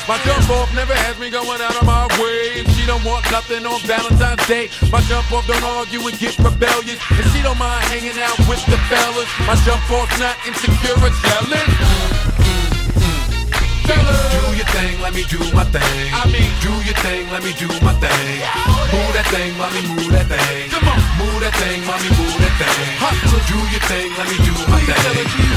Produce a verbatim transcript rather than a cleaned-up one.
My jump off never has me going out of my way. She don't want nothing on Valentine's Day. My jump off don't argue and get rebellious, and she don't mind hanging out with the fellas. My jump off's not insecure or jealous. Do your thing, let me do my thing. I mean, do your thing, let me do my thing. Move that thing, mommy, move that thing. Come on, move that thing, mommy, move that thing. Do your thing, let me do my thing.